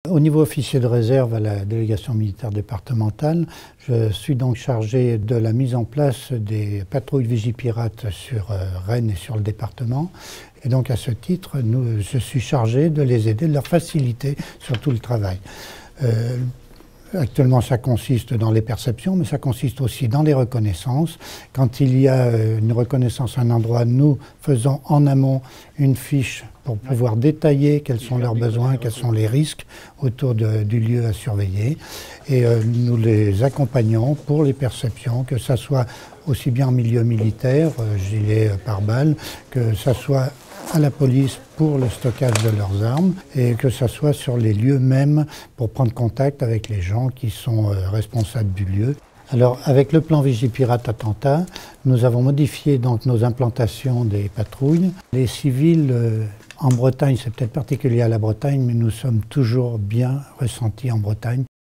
Au niveau officier de réserve à la délégation militaire départementale, je suis donc chargé de la mise en place des patrouilles Vigipirate sur Rennes et sur le département. Et donc à ce titre, je suis chargé de les aider, de leur faciliter surtout le travail. Actuellement, ça consiste dans les perceptions, mais ça consiste aussi dans les reconnaissances. Quand il y a une reconnaissance à un endroit, nous faisons en amont une fiche pour pouvoir détailler quels sont leurs besoins, quels sont les risques autour du lieu à surveiller. Et nous les accompagnons pour les perceptions, que ça soit aussi bien en milieu militaire, gilet pare-balles, que ça soit à la police pour le stockage de leurs armes et que ce soit sur les lieux mêmes pour prendre contact avec les gens qui sont responsables du lieu. Alors avec le plan Vigipirate Attentat, nous avons modifié donc nos implantations des patrouilles. Les civils en Bretagne, c'est peut-être particulier à la Bretagne, mais nous sommes toujours bien ressentis en Bretagne.